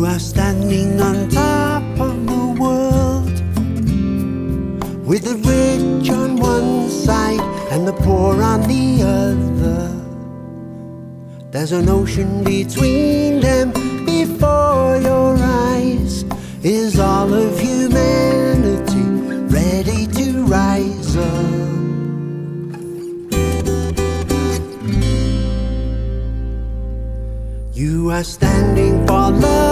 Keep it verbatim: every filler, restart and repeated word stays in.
You are standing on top of the world, with the rich on one side and the poor on the other. There's an ocean between them. Before your eyes is all of humanity ready to rise up. You are standing for love.